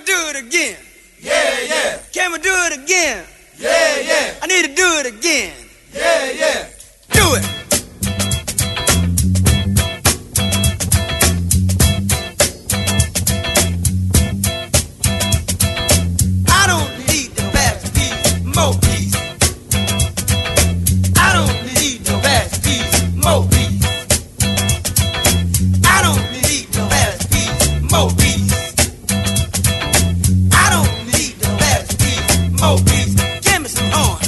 do it again? Yeah, yeah. Can we do it again? Yeah, yeah. I need to do it again. Yeah, yeah. Do it. I don't need the fast piece, more piece. I don't need the fast piece, more piece. I don't need the fast piece, more piece. I don't need the fast piece, more piece. Give me some horn.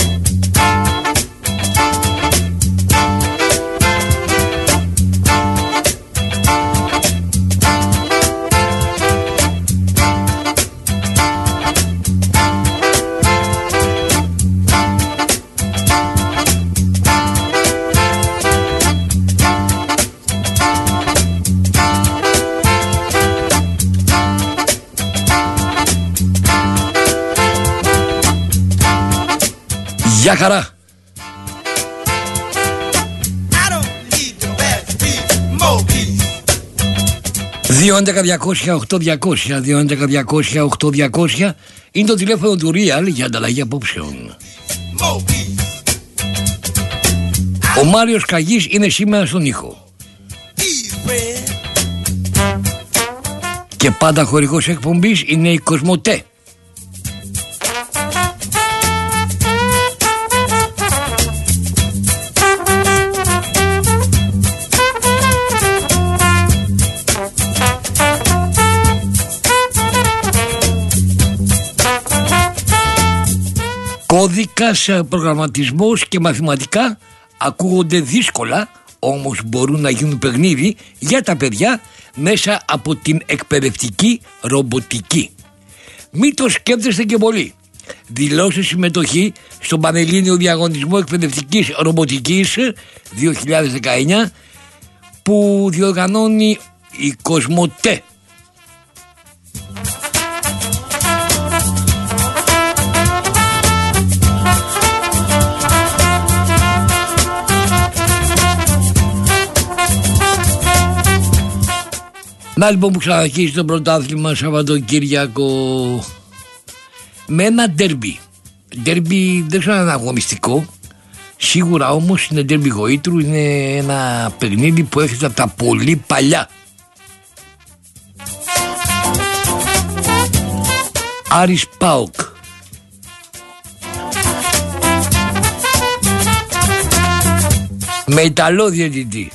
Γεια χαρά. 2.11.200.8.200 είναι το τηλέφωνο του Real για ανταλλαγή απόψεων. Ο Μάριος Καγής είναι σήμερα στον ήχο. Και πάντα χορηγός εκπομπής είναι η Κοσμοτέ. Κώδικας, προγραμματισμός και μαθηματικά ακούγονται δύσκολα, όμως μπορούν να γίνουν παιχνίδι για τα παιδιά μέσα από την εκπαιδευτική ρομποτική. Μην το σκέφτεστε και πολύ. Δηλώστε συμμετοχή στον Πανελλήνιο Διαγωνισμό Εκπαιδευτικής Ρομποτικής 2019 που διοργανώνει η Κοσμοτέ. Να λοιπόν που ξαναρχίσει το πρωτάθλημα Σαββατοκύριακο με ένα ντέρμπι. Ντέρμπι δεν ξέρω αν είναι αγωνιστικό. Σίγουρα όμως είναι ντέρμπι γοήτρου. Είναι ένα παιχνίδι που έρχεται από τα πολύ παλιά. Άρης ΠΑΟΚ. Με Ιταλό διαιτητή.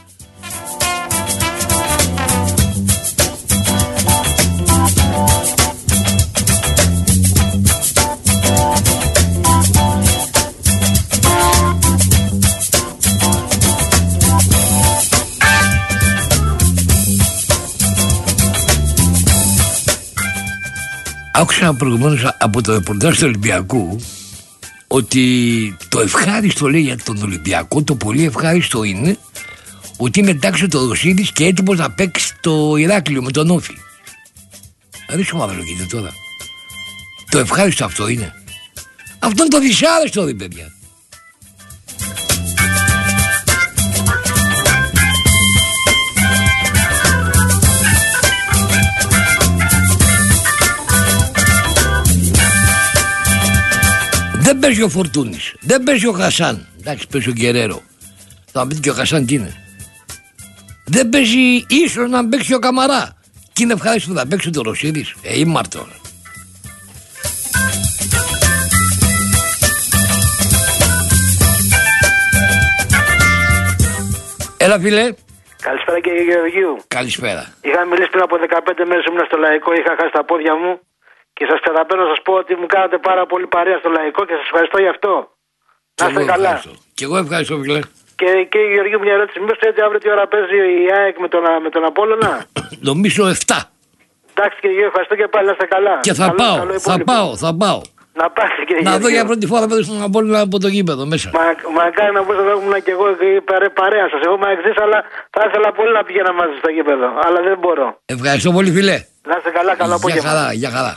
Άκουσα προηγουμένως από το ρεπορτάζ του Ολυμπιακού ότι το ευχάριστο, λέει, για τον Ολυμπιακό, το πολύ ευχάριστο είναι ότι είναι εντάξει το Ρωσίδης και έτοιμος να παίξει το Ηράκλειο με τον Όφη. Ρίξω μαυρολογείτε τώρα. Το ευχάριστο αυτό είναι. Αυτό είναι το δυσάρεστο, ρε παιδιά. Δεν παίζει ο Φορτούνης, δεν παίζει ο Χασάν. Εντάξει, παίζει ο Γκερέρο. Θα μου πείτε και ο Χασάν τι είναι. Δεν παίζει ίσως να παίξει ο Καμαρά. Και είναι ευχάριστο που θα παίξει το Ρωσίδης. Ήμαρτο. Έλα φίλε. Καλησπέρα κύριε Γεωργίου. Καλησπέρα. Είχα μιλήσει πριν από 15 μέρες, ήμουν στο Λαϊκό, είχα χάσει τα πόδια μου. Και σας καταπαίνω να σας πω ότι μου κάνατε πάρα πολύ παρέα στο Λαϊκό και σας ευχαριστώ γι' αυτό. Να είστε καλά. Και εγώ ευχαριστώ, φίλε. Και κύριε Γεωργίου, μια ερώτηση. Μήπως έτσι αύριο τι ώρα παίζει η ΑΕΚ με τον Απόλλωνα? Νομίζω 7. Εντάξει κύριε Γεωργίου, ευχαριστώ και πάλι, να είστε καλά. Και θα πάω. Να πάτε κύριε Γεωργίου. Να δω για πρώτη φορά παίζει τον Απόλλωνα από το γήπεδο μέσα. Μακάρι να μπορούσα να ήμουν και εγώ παρέα σας. Εγώ είμαι εξής, αλλά θα ήθελα πολύ να πηγαίνα μαζί στο γήπεδο. Αλλά δεν μπορώ. Ευχαριστώ πολύ, φίλε. Να είστε καλά, καλό απόγευμα. Γεια χαρά.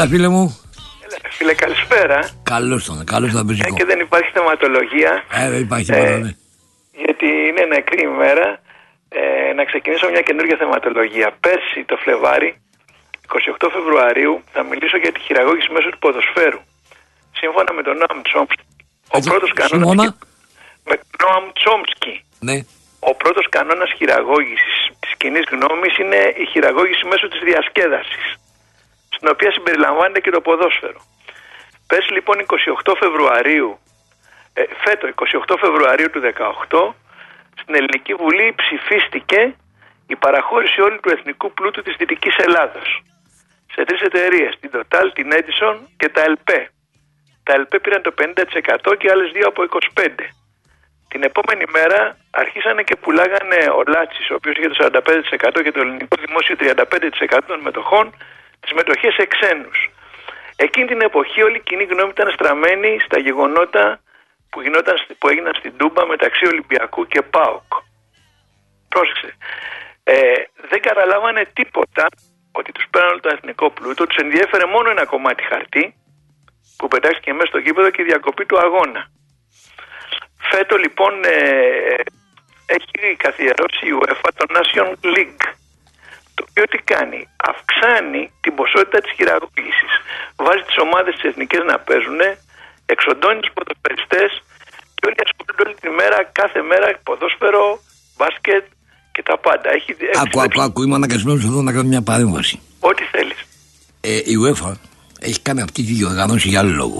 Έλα, φίλε μου. Φίλε, καλησπέρα. Καλώς τον πεζικό. Και δεν υπάρχει θεματολογία. Δεν υπάρχει τίποτα, ναι. Γιατί είναι νεκρή ημέρα. Να ξεκινήσω μια καινούργια θεματολογία. Πέρσι το Φλεβάρι, 28 Φεβρουαρίου, θα μιλήσω για τη χειραγώγηση μέσω του ποδοσφαίρου. Σύμφωνα με τον Νόαμ Τσόμσκι, ο πρώτος κανόνας. Με Νόαμ Τσόμσκι. Ναι. Ο πρώτος κανόνας χειραγώγησης της κοινής γνώμης είναι η χειραγώγηση μέσω της διασκέδασης, στην οποία συμπεριλαμβάνεται και το ποδόσφαιρο. Πέρσι λοιπόν 28 Φεβρουαρίου, φέτο 28 Φεβρουαρίου του 2018, στην Ελληνική Βουλή ψηφίστηκε η παραχώρηση όλου του εθνικού πλούτου της Δυτικής Ελλάδος σε 3 εταιρείες, την Total, την Edison και τα ΕΛΠ. Τα ΕΛΠ πήραν το 50% και άλλες 2 από 25%. Την επόμενη μέρα αρχίσανε και πουλάγανε ο Λάτσης, ο οποίος είχε το 45% και το ελληνικό δημόσιο 35% των μετοχών, τις μετοχές σε ξένους. Εκείνη την εποχή όλη η κοινή γνώμη ήταν στραμμένη στα γεγονότα που έγιναν στην Τούμπα μεταξύ Ολυμπιακού και ΠΑΟΚ. Πρόσεξε. Δεν καταλάβανε τίποτα ότι τους πέραν όλο το εθνικό πλούτο, τους ενδιέφερε μόνο ένα κομμάτι χαρτί που πετάχτηκε μέσα στο γήπεδο και η διακοπή του αγώνα. Φέτο λοιπόν έχει καθιερώσει η UEFA το Nation League, το οποίο τι κάνει? Αυξάνει την ποσότητα της χειραγώγησης. Βάζει τις ομάδες τις εθνικές να παίζουν, εξοντώνει τους ποδοσφαιριστές και όλοι ασχολούνται όλη τη μέρα, κάθε μέρα, ποδόσφαιρο, μπάσκετ και τα πάντα. Άκου, είμαι αναγκασμένος εδώ να κάνω μια παρέμβαση. Ό,τι θέλεις. Η UEFA έχει κάνει αυτή τη διοργάνωση για άλλο λόγο.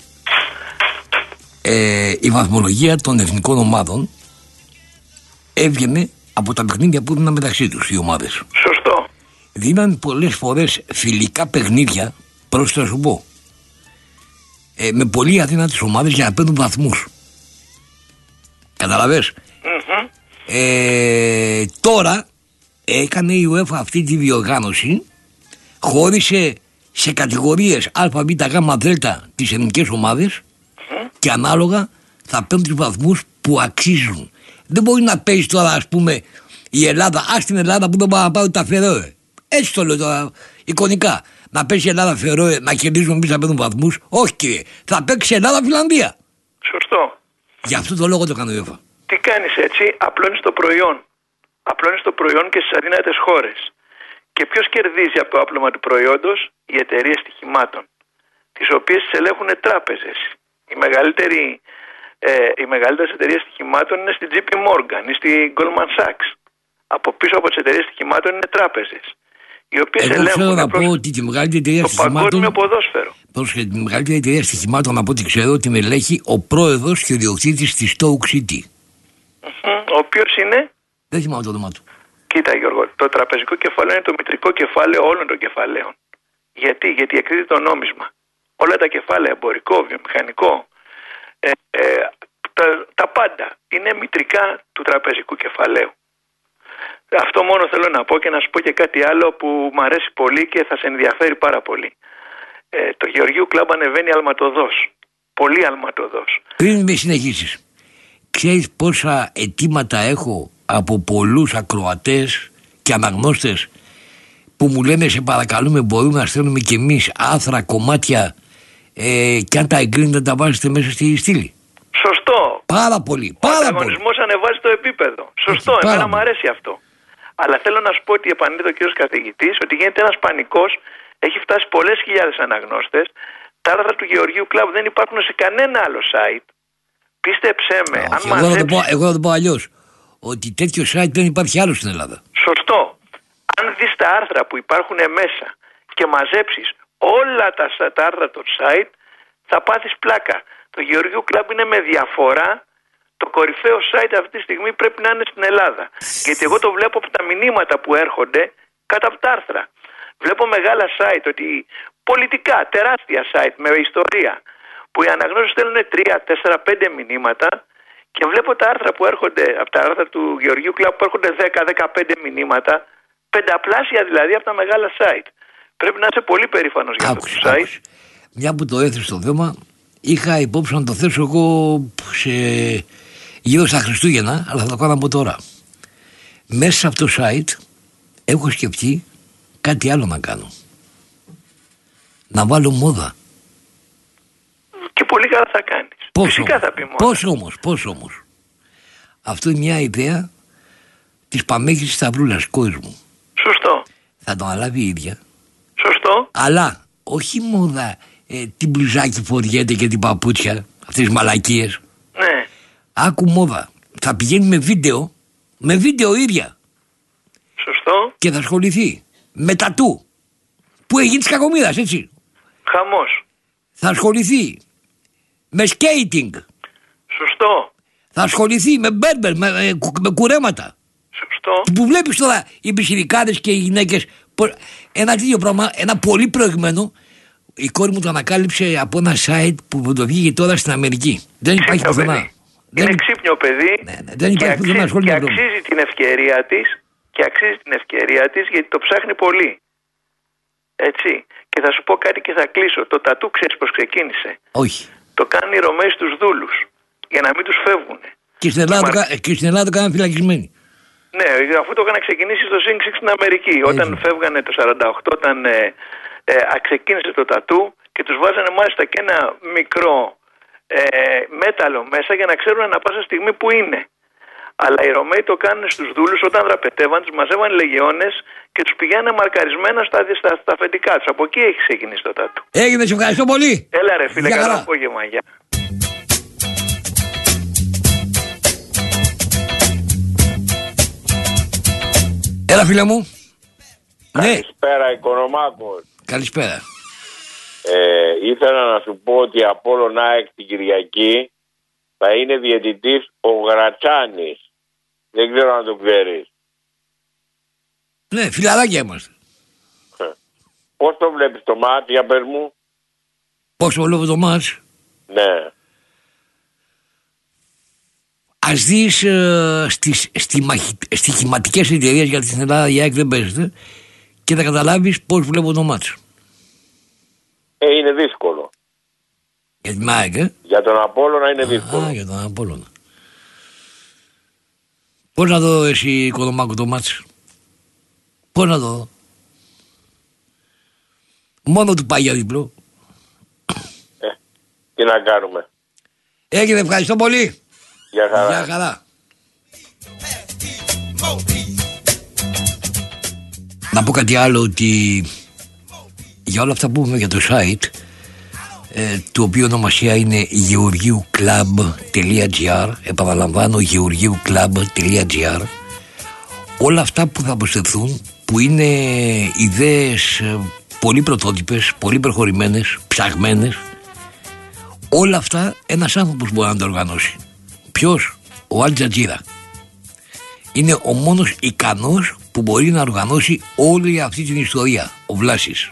Η βαθμολογία των εθνικών ομάδων έβγαινε από τα παιχνίδια που έδιναν μεταξύ τους οι ομάδες. Σωστό. Δίναν πολλές φορές φιλικά παιχνίδια, προς το να σου πω, με πολύ αδύνατες ομάδες για να παίρνουν βαθμούς. Καταλαβες? Mm-hmm. Τώρα έκανε η UEFA αυτή τη διοργάνωση, χώρισε σε κατηγορίες Α, Β, Γ, Δ τις εθνικές ομάδες και ανάλογα θα παίρνουν τους βαθμούς που αξίζουν. Δεν μπορεί να παίζει τώρα, ας πούμε, η Ελλάδα, στην Ελλάδα που δεν πάει να πάρει τα Φερόε. Έτσι το λέω τώρα, εικονικά. Να παίξει η Ελλάδα Φερόε, να κερδίζουμε εμείς να παίρνουν βαθμούς. Όχι, κύριε. Θα παίξει Ελλάδα-Φιλανδία. Σωστό. Γι' αυτό το λόγο το έκανε η UEFA. Τι κάνεις έτσι? Απλώνεις το προϊόν. Απλώνεις το προϊόν και στις αδύνατες χώρες. Και ποιος κερδίζει από το άπλωμα του προϊόντος? Οι εταιρείες στοιχημάτων, τις οποίες τις ελέγχουν τράπεζες. Οι μεγαλύτερες εταιρείες στοιχημάτων είναι στη JP Morgan ή στη Goldman Sachs. Από πίσω από τις εταιρείες στοιχημάτων είναι τράπεζες, οι οποίες ελέγχουν. Θέλω να πω ότι τη μεγαλύτερη εταιρεία στοιχημάτων. Το παγκόσμιο ποδόσφαιρο. Πρόσχετη, τη μεγαλύτερη εταιρεία στοιχημάτων, από ό,τι ξέρω, την ελέγχει ο πρόεδρος και ο ιδιοκτήτης της Stoke City. Ο οποίος είναι? Δεν θυμάμαι το όνομά του. Κοίτα, Γιώργο, το τραπεζικό κεφάλαιο είναι το μητρικό κεφάλαιο όλων των κεφαλαίων. Γιατί εκδίδει το νόμισμα. Όλα τα κεφάλαια, εμπορικό, βιομηχανικό, τα πάντα είναι μητρικά του τραπεζικού κεφαλαίου. Αυτό μόνο θέλω να πω, και να σου πω και κάτι άλλο που μου αρέσει πολύ και θα σε ενδιαφέρει πάρα πολύ. Το Γεωργίου Κλαμπ ανεβαίνει αλματοδός. Πολύ αλματοδός. Πριν με συνεχίσεις, ξέρεις πόσα αιτήματα έχω από πολλούς ακροατές και αναγνώστες που μου λένε σε παρακαλούμε, μπορούμε να στέλνουμε κι εμείς άθρα, κομμάτια και αν τα εγκρίνετε τα βάζετε μέσα στη στήλη? Σωστό. Πάρα πολύ. Ο ανταγωνισμός ανεβάζει το επίπεδο. Σωστό, εμένα μου αρέσει αυτό. Αλλά θέλω να σου πω ότι επανήλθε ο κύριος καθηγητής ότι γίνεται ένας πανικός, έχει φτάσει πολλές χιλιάδες αναγνώστες. Τα άρθρα του Γεωργίου Κλαμπ δεν υπάρχουν σε κανένα άλλο site. Πίστεψέ με. Εγώ θα το πω αλλιώς. Ότι τέτοιο site δεν υπάρχει άλλο στην Ελλάδα. Σωστό. Αν δεις τα άρθρα που υπάρχουν μέσα και μαζέψεις όλα τα άρθρα του site, θα πάθεις πλάκα. Το Γεωργίου Κλαμπ είναι με διαφορά το κορυφαίο site αυτή τη στιγμή, πρέπει να είναι στην Ελλάδα. Γιατί εγώ το βλέπω από τα μηνύματα που έρχονται κάτω από τα άρθρα. Βλέπω μεγάλα site, ότι πολιτικά, τεράστια site με ιστορία, που οι αναγνώστες στέλνουν 3, 4, 5 μηνύματα, και βλέπω τα άρθρα που έρχονται, από τα άρθρα του Γεωργίου Κλαμπ που έρχονται 10-15 μηνύματα, πενταπλάσια δηλαδή από τα μεγάλα site. Πρέπει να είσαι πολύ περήφανος για αυτό το site. Μια που το έθεσε το θέμα, είχα υπόψη να το θέσω εγώ γύρω στα Χριστούγεννα, αλλά θα το κάνω από τώρα. Μέσα σε αυτό το site έχω σκεφτεί κάτι άλλο να κάνω. Να βάλω μόδα. Και πολύ καλά θα κάνεις. Φυσικά θα πει μόδα. Πώς όμως. Αυτό είναι μια ιδέα της Παμέγης Σταυρούλας, κόρης μου. Σωστό. Θα το αναλάβει η ίδια. Σωστό. Αλλά όχι μόδα την μπλουζάκι φοριέται και την παπούτσια, αυτές τις μαλακίες. Ναι. Άκου μόδα. Θα πηγαίνει με βίντεο ίδια. Σωστό. Και θα ασχοληθεί με τατού που έγινε της κακομοίρας, έτσι. Χαμός. Θα ασχοληθεί με σκέιτινγκ. Σωστό. Θα ασχοληθεί με μπέρμπερ, με κουρέματα. Σωστό. Που βλέπεις τώρα οι πιτσιρικάδες και οι γυναίκες. Ένα τέτοιο πράγμα, ένα πολύ προηγμένο. Η κόρη μου το ανακάλυψε από ένα site που το βγήκε τώρα στην Αμερική. Δεν υπάρχει πουθενά. Είναι ξύπνιο παιδί. Ναι, δεν υπάρχει πουθενά. Και αξίζει την ευκαιρία της. Γιατί το ψάχνει πολύ. Έτσι. Και θα σου πω κάτι και θα κλείσω. Το τατού ξέρεις πως ξεκίνησε? Όχι. Το κάνουν οι Ρωμαίοι στους δούλους. Για να μην τους φεύγουν. Και στην Ελλάδα το κάνουν φυλακισμένοι. Ναι, αφού το είχαν ξεκινήσει στο Sing Six στην Αμερική. Έτσι. Όταν φεύγανε το 48, όταν ξεκίνησε το τατού και τους βάζανε μάλιστα και ένα μικρό μέταλλο μέσα για να ξέρουν ανά πάσα στιγμή που είναι. Αλλά οι Ρωμαίοι το κάνουν στους δούλους όταν δραπετεύαν, τους μαζεύαν λεγεώνες και τους πηγαίνανε μαρκαρισμένα στα αφεντικά τους. Από εκεί έχει ξεκινήσει το τατού. Έγινε, σε ευχαριστώ πολύ. Έλα ρε φίλε, καλό απόγευμα. Γεια. Έλα φίλε μου. Καλησπέρα, Οικονομάκος. Καλησπέρα. Ήθελα να σου πω ότι από όλον ΑΕΚ την Κυριακή θα είναι διαιτητής ο Γρατσάνης. Δεν ξέρω αν το ξέρεις. Ναι, φιλαράκια είμαστε. Πώς το βλέπεις το μάτς, για πες μου? Πώς το βλέπω το μάτς? Ναι. Ας δεις στις στοιχηματικές εταιρείες, γιατί στην Ελλάδα η ΑΕΚ δεν παίζεται, και θα καταλάβεις πώς βλέπω το μάτς. Είναι δύσκολο. Για την ΑΕΚ, Για τον Απόλλωνα είναι δύσκολο. Για τον Απόλλωνα. Πώς να δω εσύ, Οικονομάκο, το μάτς? Πώς να δω? Μόνο του πάει για διπλό. Τι να κάνουμε. Έγινε, ευχαριστώ πολύ. Γεια χαρά. Γεια χαρά. Να πω κάτι άλλο, ότι για όλα αυτά που πούμε για το site, το οποίο ονομασία είναι georgiouclub.gr, επαναλαμβάνω, georgiouclub.gr, όλα αυτά που θα προσθεθούν, που είναι ιδέες πολύ πρωτότυπες, πολύ προχωρημένες, ψαγμένες, όλα αυτά ένας άνθρωπος μπορεί να τα οργανώσει. Ποιος? Ο Αλ Τζατζίρα. Είναι ο μόνος ικανός που μπορεί να οργανώσει όλη αυτή την ιστορία, ο Βλάσης.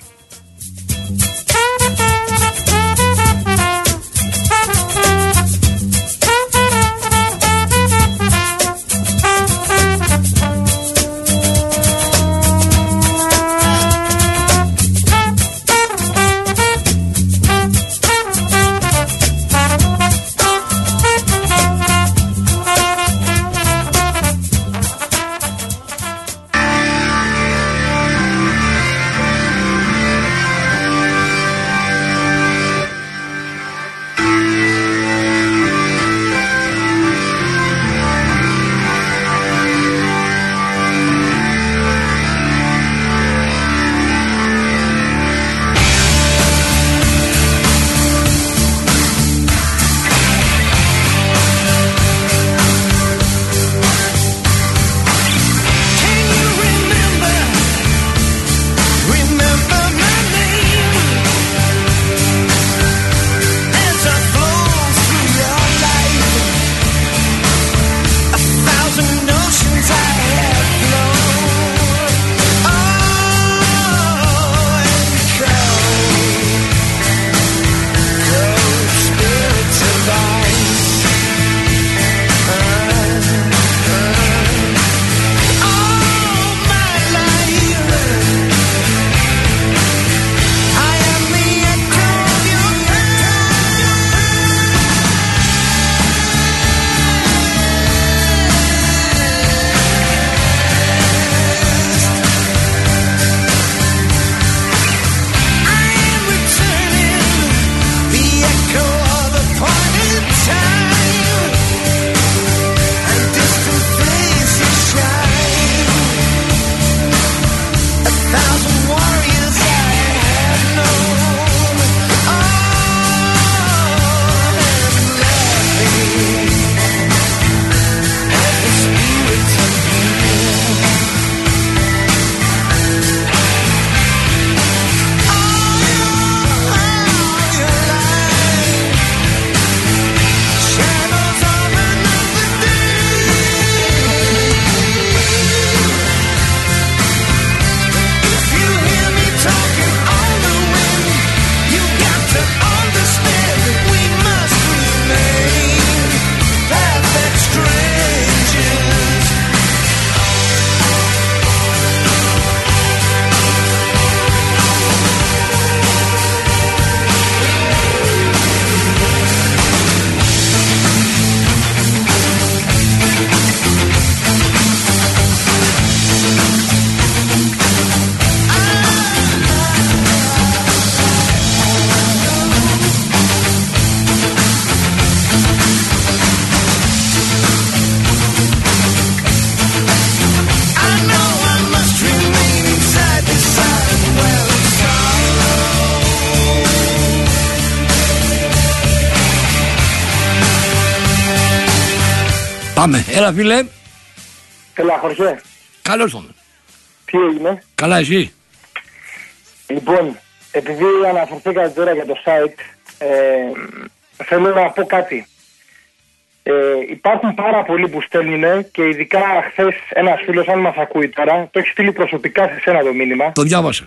Πάμε, έλα φίλε. Έλα, Χορχέ. Καλώς τον. Τι έγινε? Καλά εσύ. Λοιπόν, επειδή αναφερθήκατε τώρα για το site, θέλω να πω κάτι. Υπάρχουν πάρα πολλοί που στέλνουν και ειδικά χθες ένας φίλος, αν μας ακούει τώρα, το έχει στείλει προσωπικά σε σένα το μήνυμα. Το διάβασα.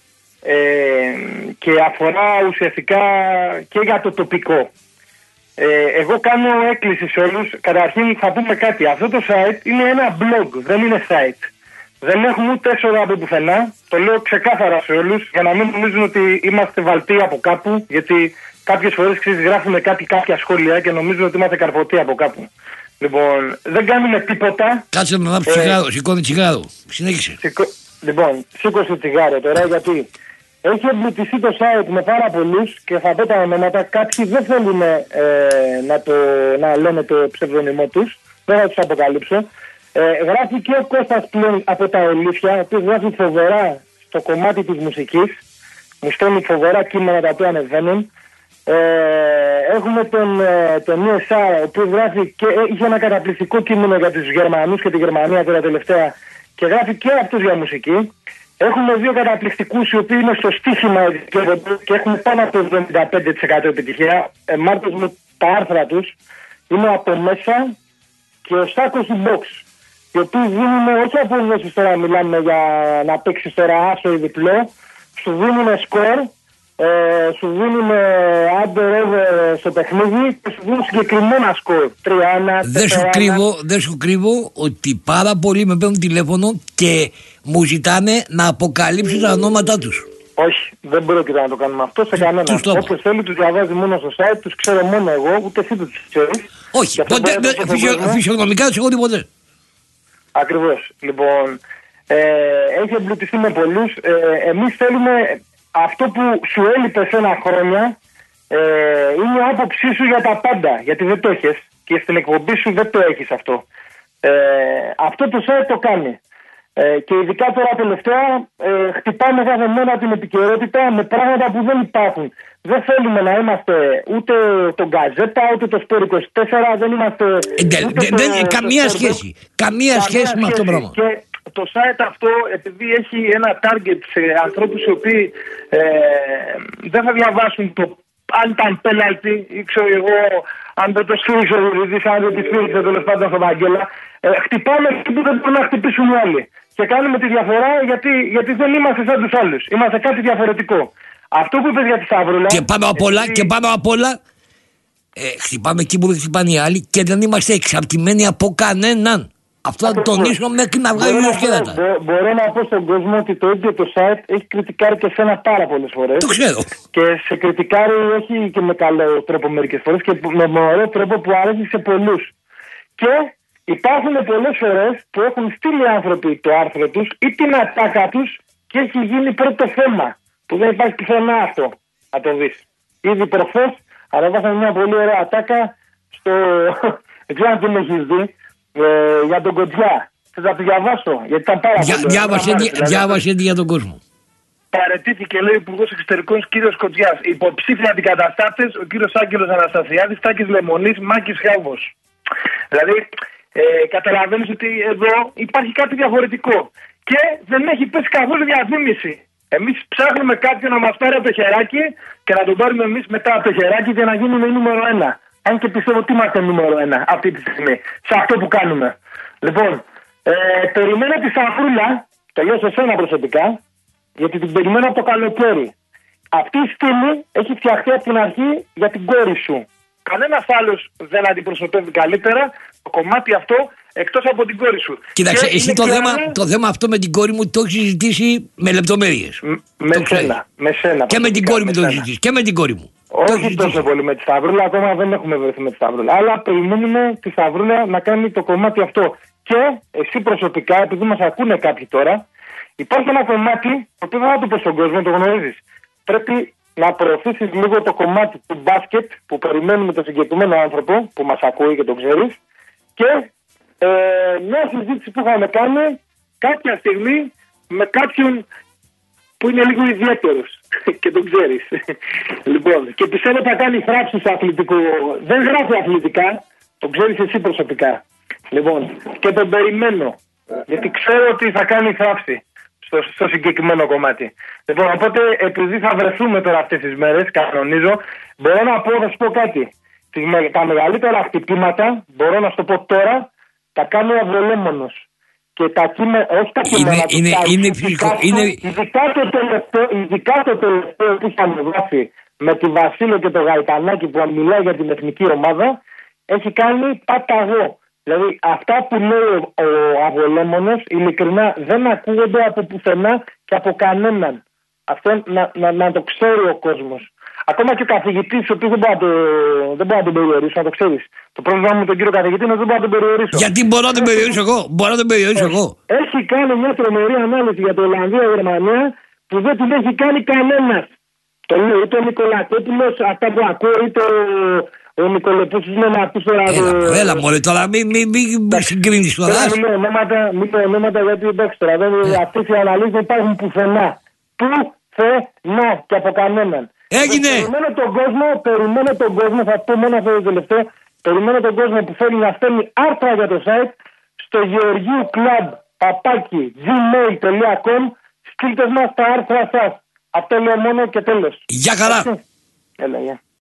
Και αφορά ουσιαστικά και για το τοπικό. Εγώ κάνω έκκληση σε όλους. Καταρχήν θα πούμε κάτι. Αυτό το site είναι ένα blog, δεν είναι site. Δεν έχουμε ούτε έσοδα από πουθενά. Το λέω ξεκάθαρα σε όλους για να μην νομίζουν ότι είμαστε βαλτοί από κάπου. Γιατί κάποιες φορές γράφουμε κάποια σχόλια και νομίζουν ότι είμαστε καρποτοί από κάπου. Λοιπόν, δεν κάνουμε τίποτα. Κάτσε να ανάψει τσιγάρο, σηκώνει τσιγάρο. Συνέχισε. Λοιπόν, σήκωσε τσιγάρο τώρα γιατί έχει εμπλουτιστεί το site με πάρα πολλούς και θα πω τα ονόματα. Κάποιοι δεν θέλουν να λένε το ψευδόνυμό τους. Δεν θα τους αποκαλύψω. Γράφει και ο Κώστας πλέον από τα Ολύφια, ο οποίος γράφει φοβερά στο κομμάτι της μουσικής. Μου στέλνει φοβερά κείμενα τα οποία ανεβαίνουν. Έχουμε τον ESA, ο οποίος γράφει και είχε ένα καταπληκτικό κείμενο για τους Γερμανούς και τη Γερμανία τώρα τελευταία και γράφει και αυτούς για μουσική. Έχουμε δύο καταπληκτικούς οι οποίοι είναι στο στοίχημα και έχουν πάνω από 75% επιτυχία. Μάρτος με τα άρθρα τους είναι από μέσα και ο Στάκος του Box, οι οποίοι δίνουν όχι αποδόσεις τώρα, μιλάμε για να παίξεις τώρα άσο ή διπλό, σου δίνουν σκορ, σου δίνουν under-over στο παιχνίδι και σου δίνουν συγκεκριμένα σκορ. 3-1, 4-1. Δεν σου κρύβω ότι πάρα πολλοί με παίρνουν τηλέφωνο και μου ζητάνε να αποκαλύψω τα ονόματά τους. Όχι, δεν πρόκειται να το κάνουμε αυτό σε κανέναν. Όποιος θέλει τους διαβάζει μόνο στο site, τους ξέρω μόνο εγώ, ούτε εσύ τους ξέρεις. Όχι, φυσιογνωμικά τους έχω τίποτε. Ακριβώς. Λοιπόν, έχει εμπλουτιστεί με πολλούς. Εμείς θέλουμε αυτό που σου έλειπε σε ένα χρόνια, είναι η άποψή σου για τα πάντα. Γιατί δεν το έχεις και στην εκπομπή σου δεν το έχεις αυτό. Αυτό το site το κάνει. Και ειδικά τώρα τελευταία χτυπάμε κάθε μέρα την επικαιρότητα με πράγματα που δεν υπάρχουν. Δεν θέλουμε να είμαστε ούτε τον Γκαζέτα, ούτε το Σπορ 24, δεν είμαστε... Καμία σχέση. Καμία σχέση με αυτό το πράγμα. Και το site αυτό, επειδή έχει ένα target σε ανθρώπους οι οποίοι δεν θα διαβάσουν το αν ήταν πέναλτι ή ξέρω εγώ, αν δεν το στήριξε ο Βουλίδης, αν δεν τη στήριξε τέλος πάντων στον Βαγγέλα, χτυπάμε εκεί που δεν μπορούν να χτυπήσουν οι άλλοι. Και κάνουμε τη διαφορά γιατί δεν είμαστε σαν τους άλλους. Είμαστε κάτι διαφορετικό. Αυτό που είπες για τη Σταυρούλα. Και πάνω απ' όλα, χτυπάμε εκεί που δεν χτυπάνε οι άλλοι και δεν είμαστε εξαρτημένοι από κανέναν. Αυτό θα το τονίσω μέχρι να βγάλει μοσχέδατα. Μπορώ να πω στον κόσμο ότι το ίδιο το site έχει κριτικάρει και σένα πάρα πολλές φορές. Το ξέρω. Και σε κριτικάρει όχι και με καλό τρόπο μερικές φορές και με ωραίο τρόπο που αρέσει σε πολλούς. Και υπάρχουν πολλές φορές που έχουν στείλει άνθρωποι το άρθρο τους ή την ατάκα τους και έχει γίνει πρώτο θέμα. Που δεν υπάρχει πουθενά αυτό. Να το δεις. Ήδη προχθές ανέβασαν μια πολύ ωραία ατάκα στο. Δεν ξέρω αν την έχεις δει. Για τον Κοντζιά. Θα το διαβάσω. Γιατί ήταν πάρα πολύ. Διάβασε για τον κόσμο. Παραιτήθηκε, λέει, ο Υπουργός Εξωτερικών κύριος Κοντζιάς. Υποψήφοι αντικαταστάτες ο κύριος Άγγελος Αναστασιάδης, Τάκης Λεμονής, Μάκης Χάλβος. Δηλαδή, καταλαβαίνεις ότι εδώ υπάρχει κάτι διαφορετικό. Και δεν έχει πέσει καθόλου διαφήμιση. Εμείς ψάχνουμε κάποιον να μας πάρει από το χεράκι και να τον πάρουμε εμείς μετά από το χεράκι για να γίνουμε νούμερο 1. Αν και πιστεύω ότι είμαστε νούμερο 1 αυτή τη στιγμή, σε αυτό που κάνουμε. Λοιπόν, περιμένω τη Σταυρούλα, το λέω σε σένα προσωπικά, γιατί την περιμένω από το καλοκαίρι. Αυτή η στήλη έχει φτιαχτεί από την αρχή για την κόρη σου. Κανένας άλλος δεν αντιπροσωπεύει καλύτερα το κομμάτι αυτό εκτός από την κόρη σου. Κοίταξε, εσύ το θέμα αυτό με την κόρη μου το έχει συζητήσει με λεπτομέρειες. Με σένα. Και με την κόρη μου το έχει συζητήσει. Και με την κόρη μου. Όχι τόσο πολύ με τη Σταυρούλα, ακόμα δεν έχουμε βρεθεί με τη Σταυρούλα. Αλλά περιμένουμε τη Σταυρούλα να κάνει το κομμάτι αυτό. Και εσύ προσωπικά, επειδή μας ακούνε κάποιοι τώρα, υπάρχει ένα κομμάτι, το οποίο δεν θα το πω στον κόσμο, το γνωρίζεις. Πρέπει να προωθήσεις λίγο το κομμάτι του μπάσκετ που περιμένουμε τον συγκεκριμένο άνθρωπο που μας ακούει και τον ξέρεις. Και μια συζήτηση που είχαμε κάνει κάποια στιγμή με κάποιον που είναι λίγο ιδιαίτερος και τον ξέρεις. Λοιπόν, και πιστεύω ότι θα κάνει φράψη στο αθλητικό. Δεν γράφει αθλητικά, τον ξέρεις εσύ προσωπικά. Λοιπόν, και τον περιμένω. Γιατί ξέρω ότι θα κάνει θράψη στο συγκεκριμένο κομμάτι. Λοιπόν, οπότε επειδή θα βρεθούμε τώρα αυτές τις μέρες, κανονίζω, μπορώ να πω, θα σου πω κάτι. Τα μεγαλύτερα χτυπήματα, μπορώ να σου το πω τώρα, τα κάνει ο Αβολέμονος. Και τα κείμενα, όχι τα κείμενα, είναι φυσικό. Ειδικά το τελευταίο που είχαμε γράφει με τη Βασίλο και το Γαϊτανάκη που μιλάει για την εθνική ομάδα, έχει κάνει παταγό. Δηλαδή αυτά που λέει ο Αβολέμονος ειλικρινά δεν ακούγονται από πουθενά και από κανέναν. Αυτό να το ξέρει ο κόσμος. Ακόμα και ο καθηγητής, ο οποίος δεν μπορώ να τον περιορίσω, να το ξέρεις. Το πρόβλημα με τον κύριο καθηγητή είναι ότι δεν μπορώ να τον περιορίσω. Γιατί μπορώ να τον περιορίσω εγώ. Έχει κάνει μια τρομερή ανάλυση για το Ολλανδία-Γερμανία που δεν την έχει κάνει κανένας. Το λέει είτε ο Νικολακόπουλος, αυτά που ακούω, είτε ο Νικολεπούς είναι να πει τώρα. Έλα μωρέ τώρα, μην συγκρίνεις τώρα. Μην πω ονόματα γιατί εντάξει τώρα. Αυτές οι αναλύσεις δεν υπάρχουν πουθενά. Πουθενά και από κανέναν. Έγινε! Περιμένω τον κόσμο, θα πω μόνο αυτό το τελευταίο. Περιμένω τον κόσμο που θέλει να στέλνει άρθρα για το site στο georgiouclub@gmail.com. Στείλτε μας τα άρθρα σας. Αυτό λέω μόνο και τέλος. Γεια χαρά! Έλα, γεια.